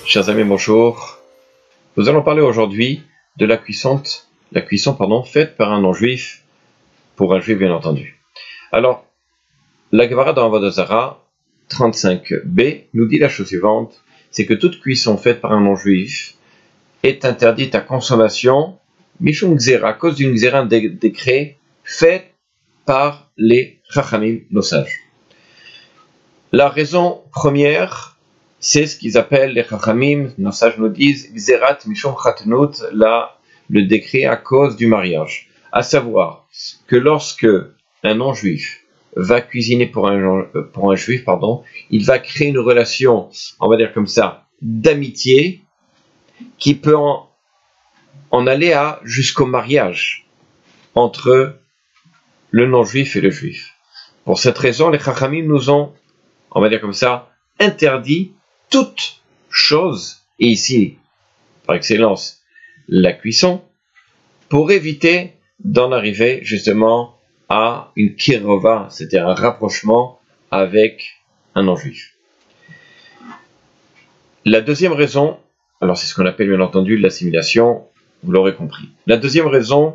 Chers amis, bonjour. Nous allons parler aujourd'hui de la cuisson faite par un non-juif, pour un juif bien entendu. Alors, la Gemara dans Avodah Zarah 35b nous dit la chose suivante, c'est que toute cuisson faite par un non-juif est interdite à consommation, mishum gzera, à cause d'une gzera, un décret fait par les chachamim, nos sages. La raison première, c'est ce qu'ils appellent les chachamim, nos sages nous disent, gzerat mishum chatnut, le décret à cause du mariage. À savoir que lorsque un non-juif va cuisiner pour un juif, il va créer une relation, on va dire comme ça, d'amitié, qui peut en aller jusqu'au mariage entre le non-juif et le juif. Pour cette raison, les chachamim nous ont, on va dire comme ça, interdit toute chose, et ici, par excellence, la cuisson, pour éviter d'en arriver justement à une kirova, c'est-à-dire un rapprochement avec un non-juif. La deuxième raison, alors c'est ce qu'on appelle bien entendu l'assimilation, vous l'aurez compris. La deuxième raison,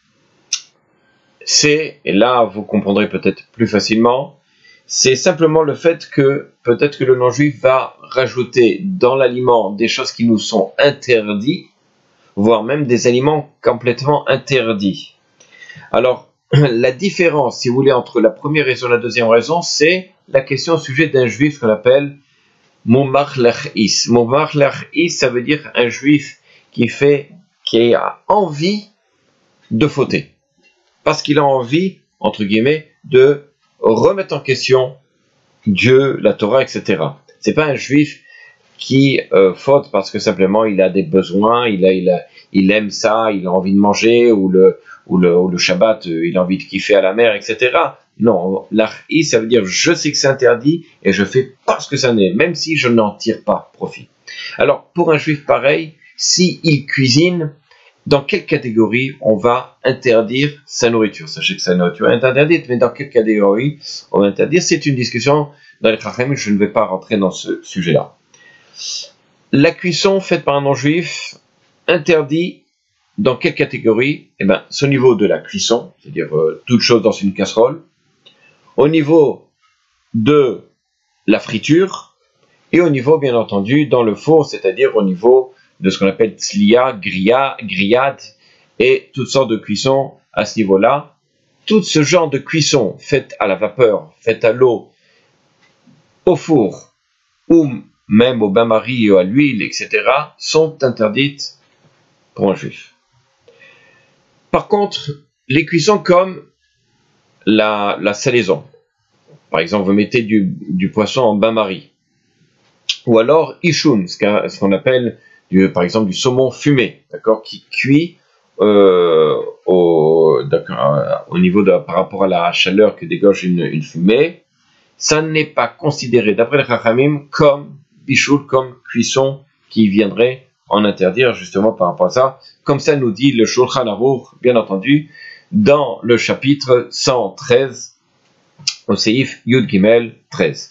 c'est, et là vous comprendrez peut-être plus facilement, c'est simplement le fait que peut-être que le non-juif va rajouter dans l'aliment des choses qui nous sont interdites, voire même des aliments complètement interdits. Alors, la différence, si vous voulez, entre la première raison et la deuxième raison, c'est la question au sujet d'un juif qu'on appelle Momar Lachis. Momar Lachis, ça veut dire un juif qui a envie de fauter. Parce qu'il a envie, entre guillemets, de remettre en question Dieu, la Torah, etc. C'est pas un juif qui faute parce que simplement il a des besoins, il aime ça, il a envie de manger, ou le Shabbat, il a envie de kiffer à la mer, etc. Non, l'arhi, ça veut dire je sais que c'est interdit et je fais parce que ça n'est, même si je n'en tire pas profit. Alors, pour un juif pareil, s'il cuisine, dans quelle catégorie on va interdire sa nourriture? Sachez que sa nourriture est interdite, mais dans quelle catégorie on va interdire? C'est une discussion dans les Chachamim, je ne vais pas rentrer dans ce sujet-là. La cuisson faite par un non-juif, interdit dans quelle catégorie? C'est au niveau de la cuisson, c'est-à-dire toute chose dans une casserole, au niveau de la friture, et au niveau, bien entendu, dans le four, c'est-à-dire au niveau de ce qu'on appelle tzliya, grillade, et toutes sortes de cuissons à ce niveau-là. Tout ce genre de cuisson faite à la vapeur, faite à l'eau, au four, ou même au bain-marie ou à l'huile, etc., sont interdites pour un juif. Par contre, les cuissons comme la salaison, par exemple, vous mettez du poisson en bain-marie, ou alors ishun, ce qu'on appelle par exemple du saumon fumé, d'accord, qui cuit au niveau par rapport à la chaleur que dégage une fumée, ça n'est pas considéré d'après les Chachamim comme bichoul, comme cuisson qui viendrait en interdire justement par rapport à ça, comme ça nous dit le Shulchan Aruch, bien entendu, dans le chapitre 113, au Seif Yud Gimel 13.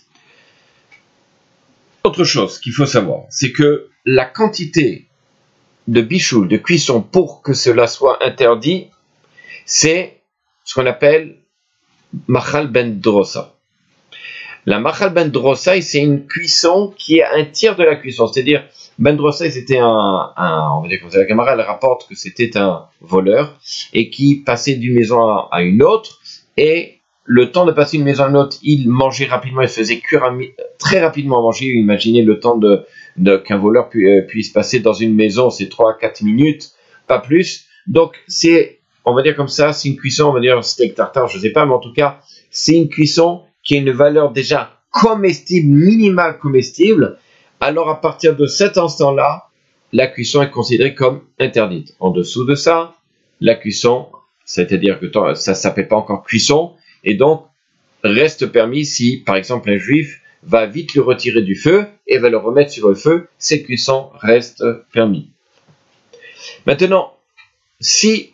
Autre chose qu'il faut savoir, c'est que la quantité de bichoul, de cuisson pour que cela soit interdit, c'est ce qu'on appelle Machal Ben Drosa. La Machal Ben Drosa, c'est une cuisson qui est un tiers de la cuisson, c'est-à-dire Ben Drosa, c'était on va dire comme ça, la Gemara, elle rapporte que c'était un voleur et qui passait d'une maison à une autre, et le temps de passer d'une maison à une autre, il mangeait rapidement, il se faisait cuire très rapidement à manger. Imaginez le temps qu'un voleur puisse passer dans une maison, c'est 3-4 minutes, pas plus. Donc c'est, on va dire comme ça, c'est une cuisson, on va dire steak tartare, je sais pas, mais en tout cas, c'est une cuisson qui a une valeur déjà comestible, minimale comestible. Alors à partir de cet instant-là, la cuisson est considérée comme interdite. En dessous de ça, la cuisson, c'est-à-dire que ça ne s'appelle pas encore cuisson, et donc reste permis si, par exemple, un juif va vite le retirer du feu et va le remettre sur le feu, cette cuisson reste permis. Maintenant, si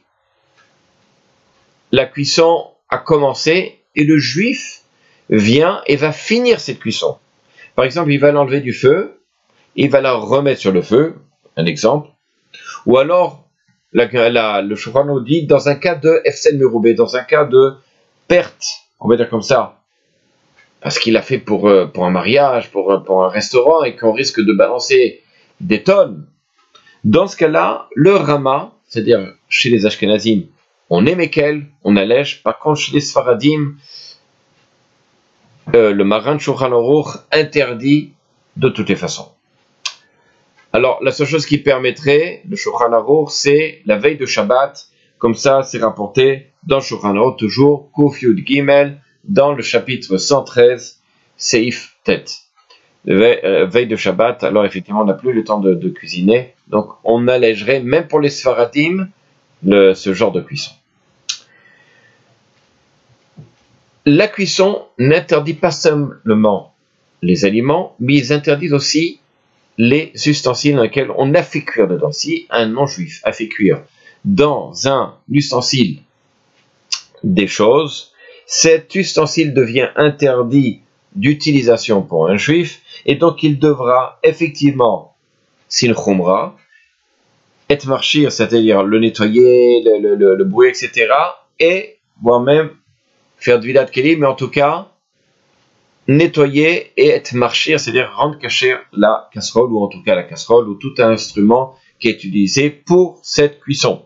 la cuisson a commencé et le juif vient et va finir cette cuisson, par exemple, il va l'enlever du feu, il va la remettre sur le feu, un exemple, ou alors le Shulchan Aruch dit dans un cas de Efsen Meroubé, dans un cas de perte, on va dire comme ça, parce qu'il a fait pour un mariage, pour un restaurant, et qu'on risque de balancer des tonnes. Dans ce cas-là, le Rama, c'est-à-dire chez les Ashkenazim, on est Mekel, on allège. Par contre, chez les Sfaradim, le Maran Shulchan Aruch interdit de toutes les façons. Alors, la seule chose qui permettrait, le Shulchan Aruch, c'est la veille de Shabbat. Comme ça, c'est rapporté dans le Shulchan Aruch, toujours, Kuf Yud Gimel, dans le chapitre 113, Seif Tet. Veille de Shabbat, alors effectivement, on n'a plus le temps de cuisiner. Donc, on allégerait, même pour les Sfaradim, ce genre de cuisson. La cuisson n'interdit pas simplement les aliments, mais ils interdisent aussi les ustensiles dans lesquels on a fait cuire dedans. Si un non-juif a fait cuire dans un ustensile des choses, cet ustensile devient interdit d'utilisation pour un juif, et donc il devra effectivement, s'il chumra, être marchir, c'est-à-dire le nettoyer, le bouer, etc., et voire même faire du vidat keli, mais en tout cas, nettoyer et être marchir, c'est-à-dire rendre cacher la casserole, ou en tout cas la casserole, ou tout instrument qui est utilisé pour cette cuisson.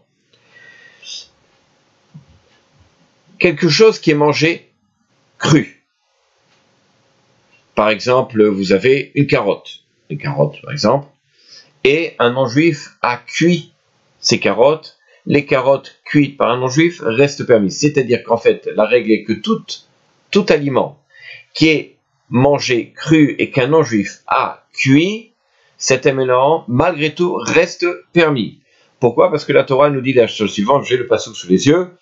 Quelque chose qui est mangé cru. Par exemple, vous avez une carotte par exemple, et un non-juif a cuit ces carottes. Les carottes cuites par un non-juif restent permises. C'est-à-dire qu'en fait, la règle est que tout aliment qui est mangé cru et qu'un non-juif a cuit, cet aliment, malgré tout, reste permis. Pourquoi? Parce que la Torah nous dit la chose suivante, j'ai le passouk sous les yeux,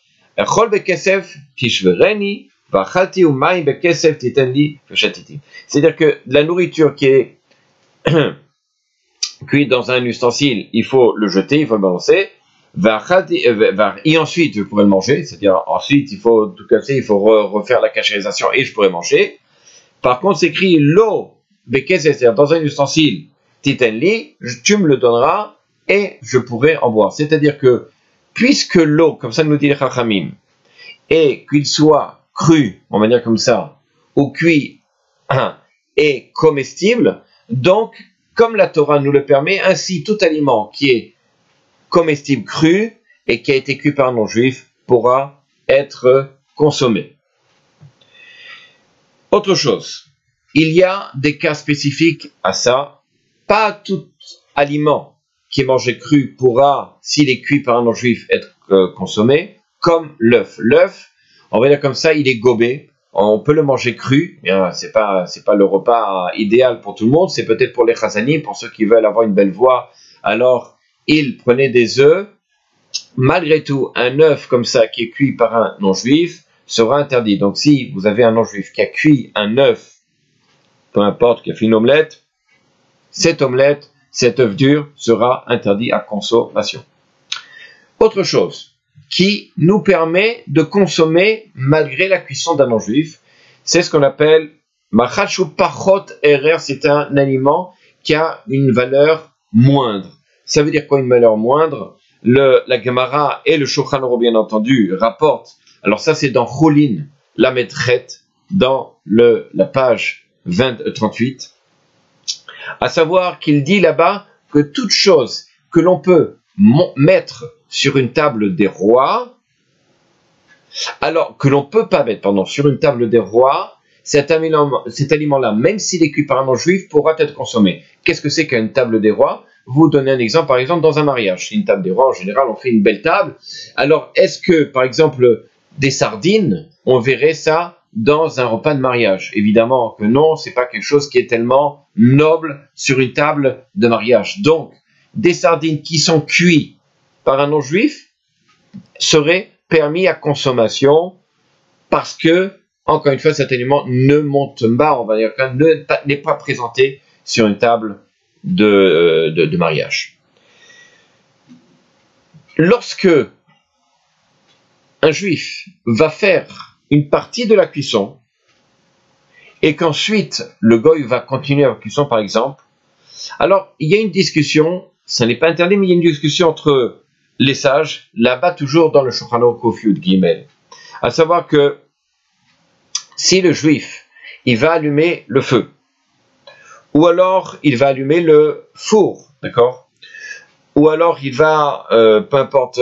c'est-à-dire que la nourriture qui est cuite dans un ustensile, il faut le jeter, il faut le balancer, et ensuite je pourrais le manger, c'est-à-dire ensuite il faut tout casser, il faut refaire la cachérisation et je pourrais manger. Par contre, c'est écrit l'eau, c'est-à-dire dans un ustensile, titenli, tu me le donneras et je pourrai en boire. C'est-à-dire que, puisque l'eau, comme ça nous dit les Chachamim, et qu'il soit cru, on va dire comme ça, ou cuit, et comestible, donc, comme la Torah nous le permet, ainsi tout aliment qui est comestible cru et qui a été cuit par un non-juif pourra être consommé. Autre chose, il y a des cas spécifiques à ça. Pas tout aliment qui est mangé cru pourra, s'il est cuit par un non-juif, être consommé, comme l'œuf. L'œuf, on va dire comme ça, il est gobé. On peut le manger cru. C'est pas le repas idéal pour tout le monde. C'est peut-être pour les chazanim, pour ceux qui veulent avoir une belle voix. Alors, ils prenaient des œufs. Malgré tout, un œuf comme ça qui est cuit par un non-juif sera interdit. Donc, si vous avez un non-juif qui a cuit un œuf, peu importe, qui a fait une omelette, cet œuf dur sera interdit à consommation. Autre chose qui nous permet de consommer malgré la cuisson d'un non-juif, c'est ce qu'on appelle machachu pachot erer, c'est un aliment qui a une valeur moindre. Ça veut dire quoi une valeur moindre? La Gemara et le Shulchan Aruch, bien entendu, rapportent. Alors ça, c'est dans Choulin, la Medrette, dans la page 38, à savoir qu'il dit là-bas que toute chose que l'on peut mettre sur une table des rois, alors que l'on ne peut pas mettre sur une table des rois, cet aliment-là, même s'il est cuit par un non-juif, pourra être consommé. Qu'est-ce que c'est qu'une table des rois? Vous donnez un exemple, par exemple, dans un mariage. C'est une table des rois, en général, on fait une belle table. Alors, est-ce que, par exemple, des sardines, on verrait ça dans un repas de mariage? Évidemment que non, c'est pas quelque chose qui est tellement noble sur une table de mariage. Donc, des sardines qui sont cuites par un non-juif seraient permis à consommation parce que, encore une fois, cet aliment ne monte pas, on va dire, n'est pas présenté sur une table de mariage. Lorsque un juif va faire une partie de la cuisson et qu'ensuite le goy va continuer la cuisson, par exemple, Alors, il y a une discussion, ça n'est pas interdit, mais il y a une discussion entre les sages, là-bas toujours dans le Shulchan Aruch Yud Gimel, à savoir que si le juif, il va allumer le feu, ou alors il va allumer le four, d'accord, ou alors il va, peu importe,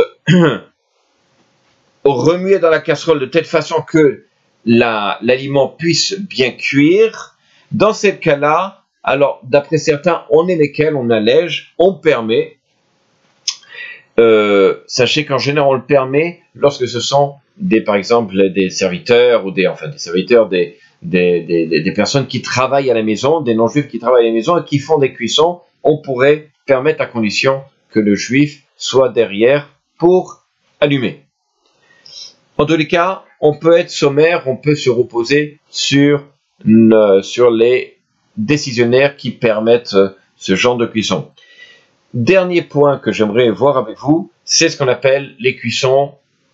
remuer dans la casserole de telle façon que l'aliment puisse bien cuire. Dans ces cas-là, alors d'après certains, on est lesquels, on allège, on permet. Sachez qu'en général, on le permet lorsque ce sont par exemple, des serviteurs ou des serviteurs, des personnes qui travaillent à la maison, des non-juifs qui travaillent à la maison et qui font des cuissons. On pourrait permettre à condition que le juif soit derrière pour allumer. En tous les cas, on peut être sommaire, on peut se reposer sur les décisionnaires qui permettent ce genre de cuisson. Dernier point que j'aimerais voir avec vous, c'est ce qu'on appelle les cuissons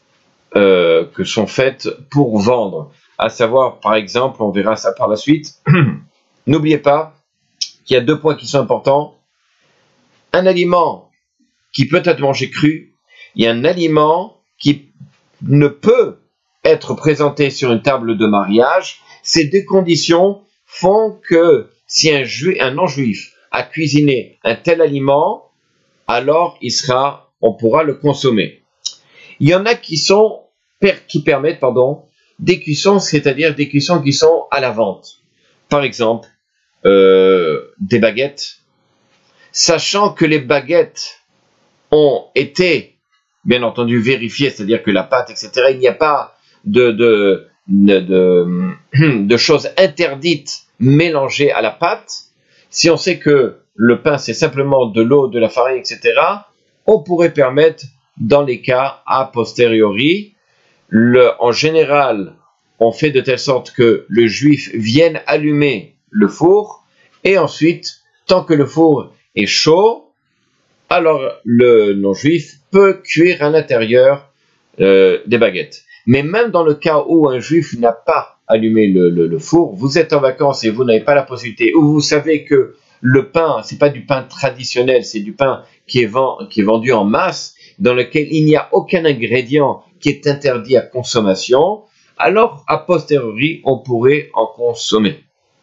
que sont faites pour vendre. À savoir, par exemple, on verra ça par la suite. N'oubliez pas qu'il y a 2 points qui sont importants. Un aliment qui peut être mangé cru, il y a un aliment qui ne peut être présenté sur une table de mariage. Ces 2 conditions font que si un non-juif a cuisiné un tel aliment, alors on pourra le consommer. Il y en a qui permettent des cuissons, c'est-à-dire des cuissons qui sont à la vente. Par exemple, des baguettes, sachant que les baguettes ont été, bien entendu, vérifiées, c'est-à-dire que la pâte, etc., il n'y a pas de choses interdites mélangées à la pâte. Si on sait que le pain, c'est simplement de l'eau, de la farine, etc., on pourrait permettre, dans les cas a posteriori, en général, on fait de telle sorte que le juif vienne allumer le four, et ensuite, tant que le four est chaud, alors le non-juif peut cuire à l'intérieur des baguettes. Mais même dans le cas où un juif n'a pas allumé le four, vous êtes en vacances et vous n'avez pas la possibilité, ou vous savez que le pain, c'est pas du pain traditionnel, c'est du pain qui est vendu en masse, dans lequel il n'y a aucun ingrédient qui est interdit à consommation, alors a posteriori, on pourrait en consommer.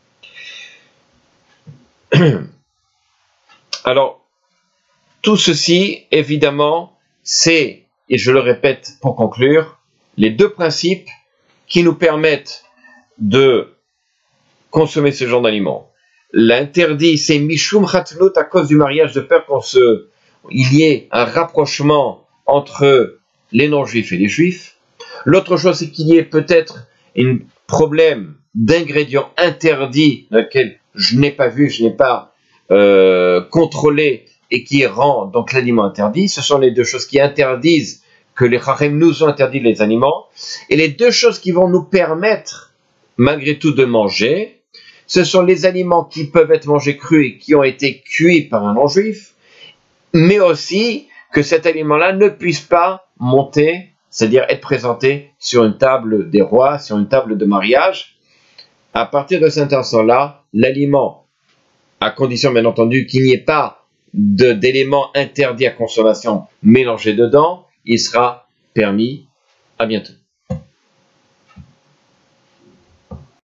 Alors, tout ceci, évidemment, c'est, et je le répète pour conclure, les 2 principes qui nous permettent de consommer ce genre d'aliments. L'interdit, c'est Mishum Chatnut, à cause du mariage, de peur il y ait un rapprochement entre les non-juifs et les juifs. L'autre chose, c'est qu'il y ait peut-être un problème d'ingrédients interdits, dans lequel je n'ai pas vu, je n'ai pas contrôlé, et qui rend donc l'aliment interdit. Ce sont les 2 choses qui interdisent, que les Chachem nous ont interdit les aliments. Et les 2 choses qui vont nous permettre, malgré tout, de manger, ce sont les aliments qui peuvent être mangés crus et qui ont été cuits par un non-juif, mais aussi que cet aliment-là ne puisse pas monter, c'est-à-dire être présenté sur une table des rois, sur une table de mariage. À partir de cet instant-là, l'aliment, à condition bien entendu qu'il n'y ait pas d'éléments interdits à consommation mélangés dedans, il sera permis. À bientôt.